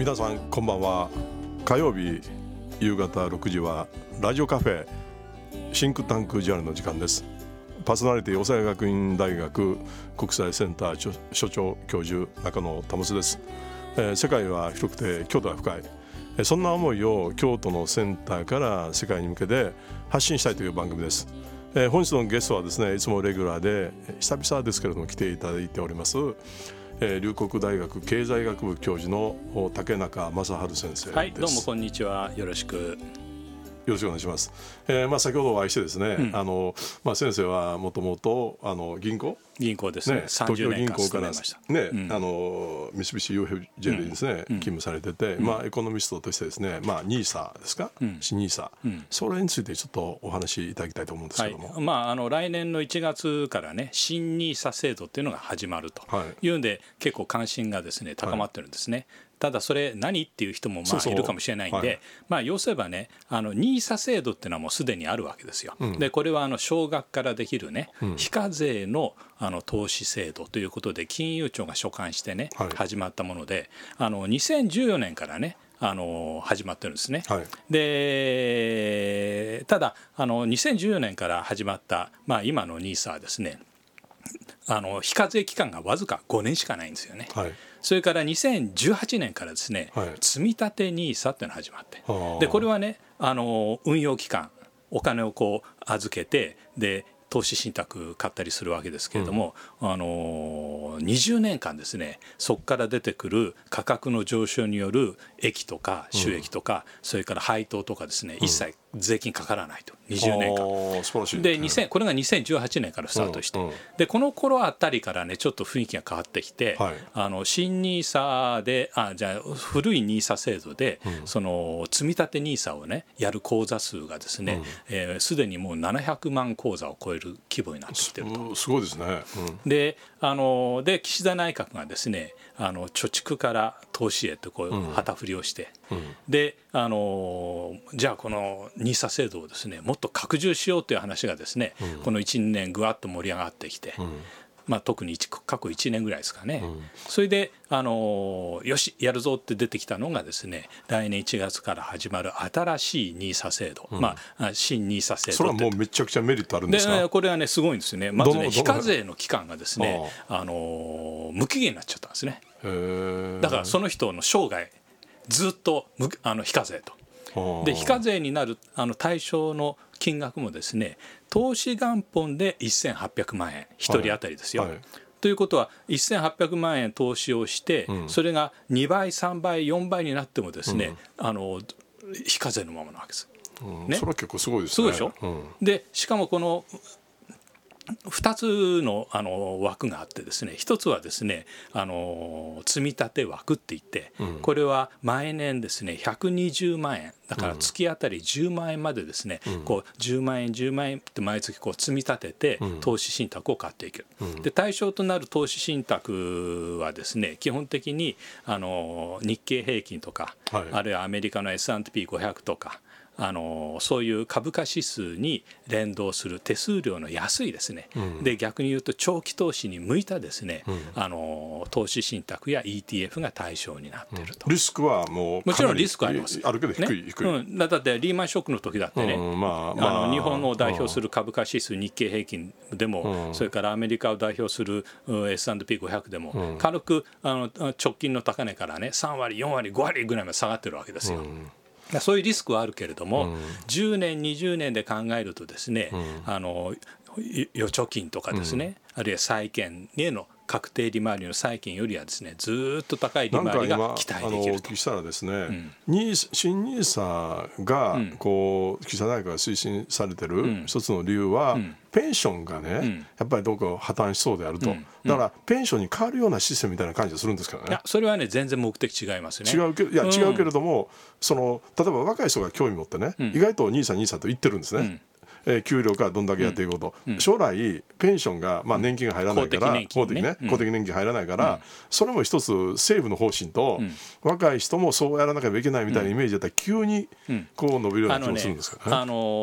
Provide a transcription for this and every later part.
皆さんこんばんは。火曜日夕方6時はラジオカフェシンクタンクジャーナルの時間です。パーソナリティ長谷学院大学国際センター所長教授中野保です。世界は広くて京都は深い、そんな思いを京都のセンターから世界に向けて発信したいという番組です。本日のゲストはですね、いつもレギュラーで久々ですけれども来ていただいております龍谷大学経済学部教授の竹中正治先生です。 はい、どうもこんにちは。よろしくお願いします。先ほどお会いしてですね、先生はもともと銀行ですね、 東京銀行から 30年間勤めました。 三菱 UFJ でですね、勤務されてて、エコノミストとしてですね、NISA ですか、新 NISA、それについてちょっとお話しいただきたいと思うんですけども、 来年の1月からね、新 NISA 制度っていうのが始まるというんで、結構関心がですね高まってるんですね。ただそれ何っていう人もいるかもしれないんで、要すればね、NISA 制度っていうのはもうすでにあるわけですよ。でこれは少額からできるね、非課税の投資制度ということで金融庁が所管してね、始まったもので、2014年からね始まってるんですね。でただ2014年から始まった、今の NISA はですね、非課税期間がわずか5年しかないんですよね。それから2018年からですね、積立 NISA っていうのが始まって、でこれはね運用期間、お金を預けて、で投資信託買ったりするわけですけれども、20年間ですね、そこから出てくる価格の上昇による益とか収益とか、それから配当とかですね、一切税金かからないと20年間素晴らしいで、これが2018年からスタートして、でこの頃あたりからねちょっと雰囲気が変わってきて、新 NISA でじゃあ古い NISA 制度で、その積立 NISA をねやる口座数がですね、すでにもう700万口座を超える規模になってきてると。 すごいですね。 で岸田内閣がですね、貯蓄から投資へと旗振りをして、でじゃあこの NISA 制度をですねもっと拡充しようという話がですね、この 1,2 年ぐわっと盛り上がってきて、特に過去1年ぐらいですかね、それでよしやるぞって出てきたのがですね、来年1月から始まる新しい NISA 制度、新 NISA 制度。 それはもうめちゃくちゃメリットあるんですか？ でこれはねすごいんですよね。まずね、非課税の期間がですね無期限になっちゃったんですね。だからその人の生涯ずっと非課税と。で非課税になる対象の金額もですね、投資元本で1800万円1人当たりですよ。ということは1800万円投資をして、それが2倍3倍4倍になってもですね、非課税のままなわけです。 それは結構すごいですね。 すごいでしょ。でしかもこの2つの枠があってですね、1つはですね積み立て枠っていって、これは毎年ですね120万円だから月当たり10万円までですね、10万円10万円って毎月積み立てて投資信託を買っていく。で対象となる投資信託はですね、基本的に日経平均とか、あるいはアメリカの S&P500 とか、そういう株価指数に連動する手数料の安いですね、で逆に言うと長期投資に向いたですね、投資信託や ETF が対象になっていると。 リスクはもちろんリスクあります。 あるけど低い、 だってリーマンショックの時だってね、日本を代表する株価指数日経平均でも、それからアメリカを代表する S&P500 でも、軽く直近の高値からね3割4割5割ぐらいまで下がってるわけですよ。そういうリスクはあるけれども、10年20年で考えるとですね、預貯金とかですね、あるいは債券への確定利回りの債券よりはですねずっと高い利回りが期待できると。 お聞きしたらですね、新 NISA が岸田内閣が推進されてる一つの理由は、ペンションがね、やっぱりどこか破綻しそうであると、だからペンションに変わるようなシステムみたいな感じがするんですけどね。 いやそれはね全然目的違いますね。 違うけれども、例えば若い人が興味持ってね、意外と NISA と言ってるんですね。給料からどんだけやっていこうと、将来ペンションが、年金が入らないから、公的年金入らないから、それも一つ政府の方針と、若い人もそうやらなきゃいけないみたいなイメージだったら急にこう伸びるような気もするんですけどね。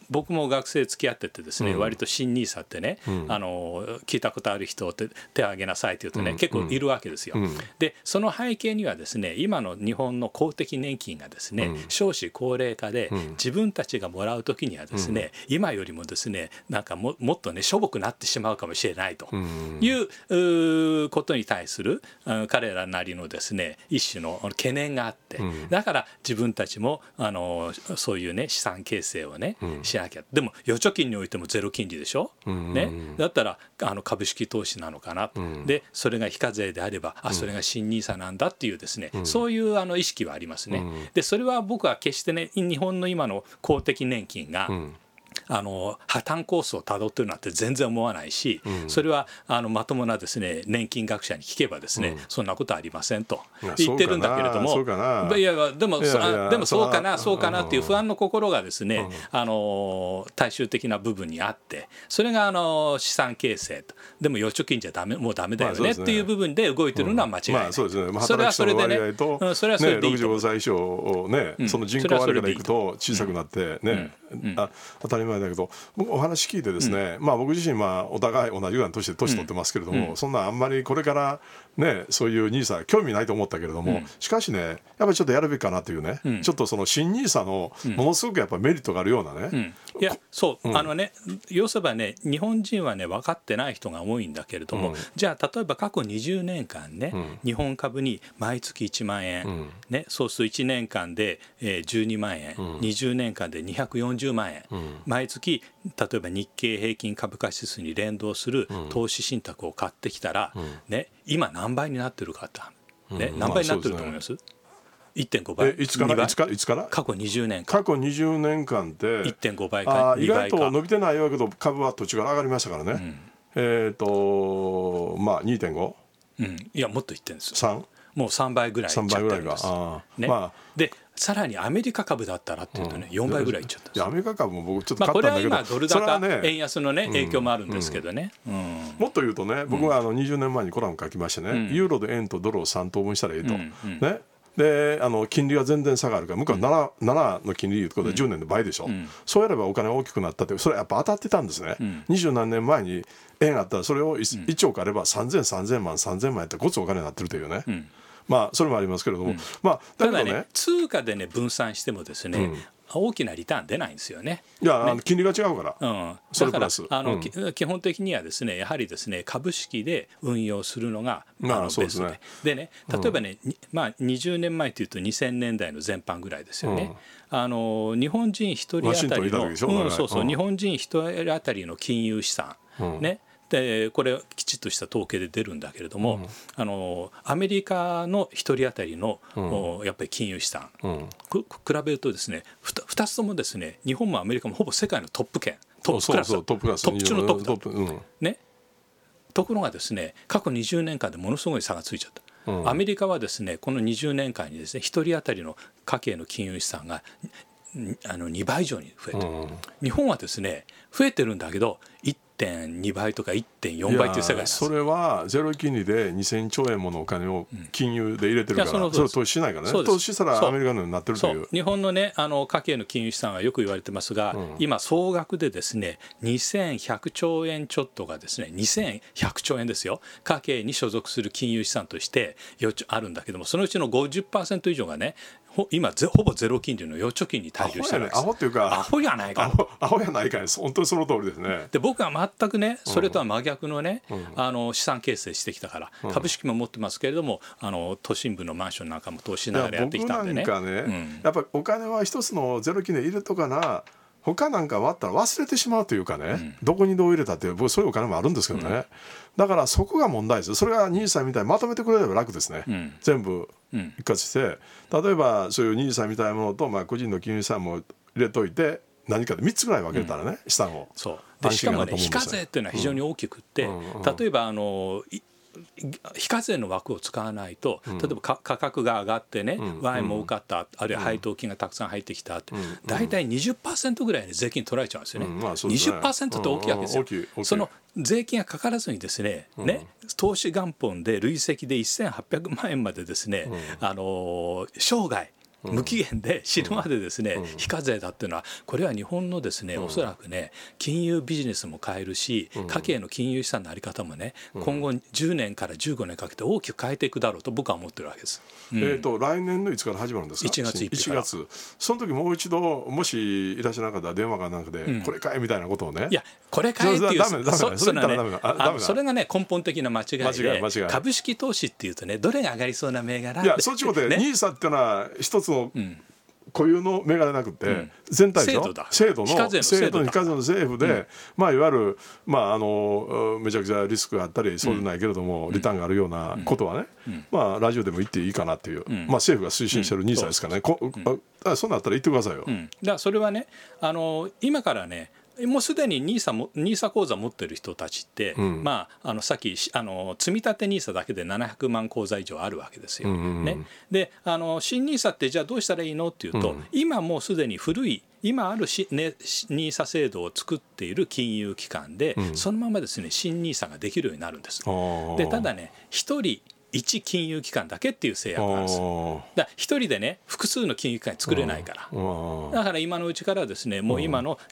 僕も学生付き合っててですね、割と新ニーサってね、聞いたことある人って手を挙げなさいって言うとね、結構いるわけですよ。でその背景にはですね、今の日本の公的年金がですね、少子高齢化で、自分たちがもらう時にはですね、今よりもですね、なんかもっとねしょぼくなってしまうかもしれないということに対する彼らなりのですね一種の懸念があって、だから自分たちもそういうね資産形成をね、しなきゃ。でも預貯金においてもゼロ金利でしょ、ね、だったら株式投資なのかな、でそれが非課税であればそれが新ニーサなんだっていうですね、そういう意識はありますね。でそれは僕は決してね日本の今の公的年金が、破綻コースをたどってるなんて全然思わないし、それはまともなですね年金学者に聞けばですね、そんなことありませんと言ってるんだけれども、いやでもそうかなっていう不安の心がですね、大衆的な部分にあって、それが資産形成と、でも預貯金じゃもうダメだよねっていう部分で動いてるのは間違いない。それはそれでね、それはそれでいいと思う。 65歳以上をね、その人口割れからいくと小さくなってね、当たり前だけど、僕お話聞いてですね、僕自身お互い同じような年で年取ってますけれども、そんなあんまりこれからねそういうニーサ興味ないと思ったけれども、しかしねやっぱりちょっとやるべきかなというね、ちょっとその新ニーサのものすごくやっぱメリットがあるようなね、 いやそう要すればね日本人はね分かってない人が多いんだけれども、じゃあ例えば過去20年間ね、日本株に毎月1万円、ね、そうすると1年間で12万円、20年間で240万円、毎月例えば日経平均株価指数に連動する投資信託を買ってきたら、ね、今何倍になってるかって、ね、何倍になってると思います？1.5 倍。 いつから過去20年間。 過去20年間で 1.5 倍か2倍か。 意外と伸びてないようだけど株は途中から上がりましたからね、2.5、 いやもっといってるんですよ。 3 もう3倍ぐらいいっちゃってるんです。ね、でさらにアメリカ株だったらっていうとね、4倍ぐらいいっちゃったんです。 アメリカ株も僕ちょっと買ったんだけど、 これは今ドル高、円安のね影響もあるんですけどね、 もっと言うとね、僕は20年前にコラム書きましてね、ユーロで円とドルを3等分したらいいと、ね、で金利が全然下がるから、向こうは 7の金利ということで10年で倍でしょ、そうやればお金が大きくなったって、それはやっぱ当たってたんですね、20何年前に円あったらそれを 1億あれば3000万やったらごつお金になってるというね、それもありますけれども、だけどね、 ただね通貨でね分散してもですね、大きなリターン出ないんですよね。 いや、金利が違うから、 だから基本的にはですねやはりですね株式で運用するのがベストでね、例えばね、20年前というと2000年代の前半ぐらいですよね、日本人一人当たりの日本人一人当たりの金融資産、ね、でこれきちっとした統計で出るんだけれども、アメリカの一人当たりの、やっぱり金融資産、比べるとですね 2つともですね日本もアメリカもほぼ世界のトップ圏、トップクラス、トップ中のトップ、ね、ところがですね過去20年間でものすごい差がついちゃった。アメリカはですねこの20年間にですね一人当たりの家計の金融資産が2倍以上に増えてる、日本はですね増えてるんだけど1.2 倍とか 1.4 倍という世界なんです。 それはゼロ金利で2000兆円ものお金を金融で入れてるから、それを投資しないからね、投資したらアメリカのようになってるという。 日本のね家計の金融資産はよく言われてますが、今総額でですね2100兆円ちょっとがですね2100兆円ですよ、家計に所属する金融資産としてあるんだけども、そのうちの 50% 以上がね今ほぼゼロ金利の預貯金に対応してるんです。 アホっていうかアホやないか、 アホやないか、本当にその通りですね。 で僕は全くねそれとは真逆のね、資産形成してきたから、株式も持ってますけれども都心部のマンションなんかも投資しながらやってきたんでね。 僕なんかね、やっぱりお金は一つのゼロ金で入れとかな、他なんか割ったら忘れてしまうというかね、どこにどう入れたって僕そういうお金もあるんですけどね、だからそこが問題です。それがNISAみたいにまとめてくれれば楽ですね、全部一括して、例えばそういうNISAみたいなものと、個人の金融資産も入れといて何かで3つぐらい分けたらね、資産を。 そうでしかもね非課税っていうのは非常に大きくって、例えば非課税の枠を使わないと、例えば価格が上がってね、ワインも多かった、あるいは配当金がたくさん入ってきたって、大体 20% ぐらいで税金取られちゃうんですよね。20% って大きいわけですよ。その税金がかからずにですね、投資元本で累積で1800万円までですね、生涯無期限で死ぬまでですね、非課税だっていうのはこれは日本のですね、おそらくね金融ビジネスも変えるし、家計の金融資産の在り方もね、今後10年から15年かけて大きく変えていくだろうと僕は思ってるわけです。 来年のいつから始まるんですか？ 1月1日から。 その時もう一度もしいらっしゃらなかったら電話かなんかで、これかいみたいなことをね、 いやこれかいっていうそれがね根本的な間違いで、株式投資っていうとねどれが上がりそうな銘柄って、 いやそっちことで NISA っていうのは一つの固有の銘柄なくて、全体の制度の非課税の政府で、いわゆる、めちゃくちゃリスクがあったりそうでないけれども、リターンがあるようなことはね、ラジオでも言っていいかなっていう、政府が推進してる NISA ですからね、そうなったら言ってくださいよ。 だからそれはね今からねもうすでに NISA 口座持ってる人たちって、さっき積み立て NISA だけで700万口座以上あるわけですよ。で新 NISA ってじゃあどうしたらいいのっていうと、今もうすでに古い今あるNISA 制度を作っている金融機関で、そのままですね新 NISA ができるようになるんです。でただね1人1金融機関だけっていう制約があるんですよ。だから1人でね複数の金融機関作れないから、だから今のうちからですねもう今の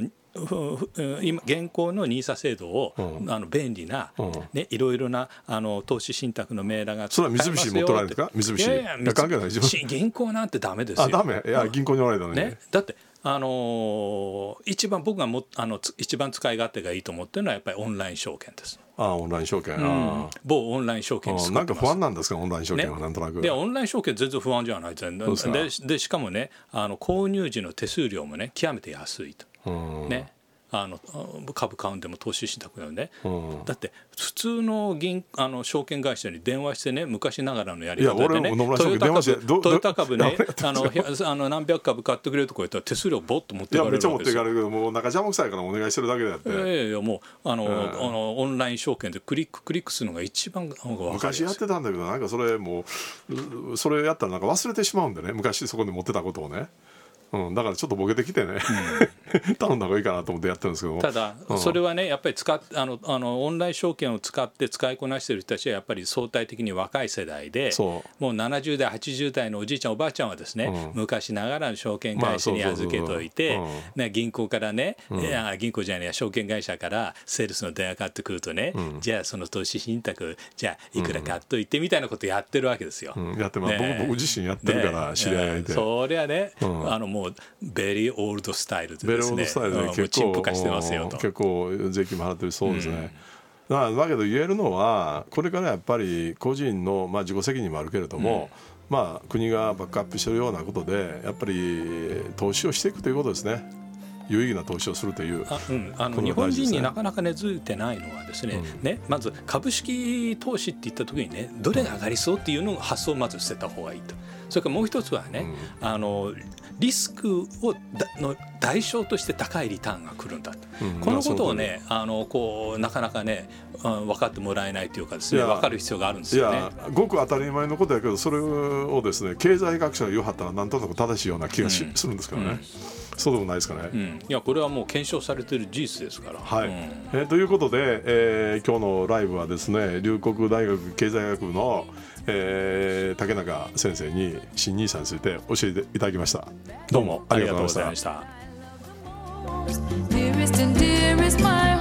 現行の NISA 制度を便利な、いろいろな投資信託の銘柄がそれは三菱持っておられるんですか？三菱関係ないでしょ。 銀行なんてダメですよ。 ダメ。いや銀行におられたのに、 だって一番僕が一番使い勝手がいいと思ってるのはやっぱりオンライン証券です。 オンライン証券、 某オンライン証券なんか不安なんですか？オンライン証券はなんとなく、 でオンライン証券全然不安じゃないでしかもね購入時の手数料もね極めて安いと、株買うんでも投資信託でもね、だって普通の証券会社に電話してね昔ながらのやり方でねトヨタ株ね何百株買ってくれとか言ったら手数料ボッと持っていかれるわけですよ。 めっちゃ持っていかれるけどもうなんか邪魔くさいからお願いしてるだけであって、 いやもうオンライン証券でクリックするのが一番分かりやすい。 昔やってたんだけどなんかそれそれやったらなんか忘れてしまうんでね、昔そこで持ってたことをね。だからちょっとボケてきてね、頼んだ方がいいかなと思ってやってるんですけども、 ただそれはねやっぱりオンライン証券を使って使いこなしている人たちはやっぱり相対的に若い世代で、もう70代80代のおじいちゃんおばあちゃんはですね、昔ながらの証券会社に預けといて、銀行からね、銀行じゃないや証券会社からセールスの電話かかってくるとね、じゃあその投資信託じゃあいくら買っといてみたいなことやってるわけですよ。 やってます、僕自身やってるから知り合いで、 そりゃねもうベリーオールドスタイルでですね、 結構陳腐化してますよと。 結構税金も払ってるそうですね。だけど言えるのはこれからやっぱり個人の自己責任もあるけれども、国がバックアップしてるようなことでやっぱり投資をしていくということですね。有意義な投資をするという、 日本人になかなか根付いてないのはですね、まず株式投資って言った時にねどれが上がりそうっていうのを発想をまず捨てた方がいいと。それからもう一つはね、リスクの代償として高いリターンが来るんだと、このことをねなかなかね分かってもらえないというかですね、分かる必要があるんですよね。 いやごく当たり前のことやけどそれをですね経済学者が言わはったらなんとなく正しいような気がするんですからね。そうでもないですかね。 いやこれはもう検証されている事実ですから。 ということで、今日のライブはですね龍谷大学経済学部の、竹中先生に新NISAについて教えていただきました。どうもありがとうございました。